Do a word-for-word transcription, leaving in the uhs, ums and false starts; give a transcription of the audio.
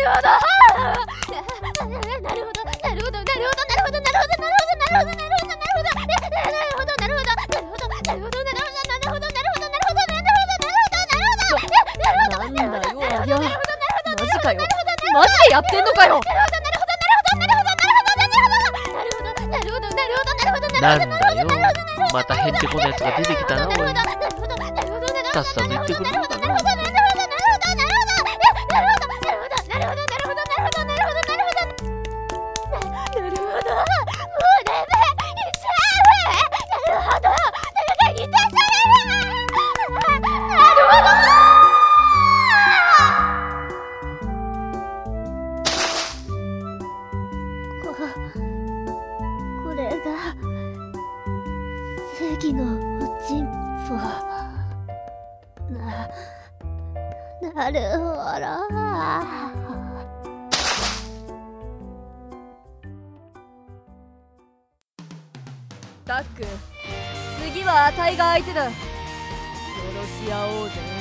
マジでやってんのかよ。 なんだよ、またへんてこなやつが出てきたな。おい、さっさと言ってくれるかな。 これが正義の進歩な、なるほど。 タック、次はあたいが相手だ。殺し合おうぜ。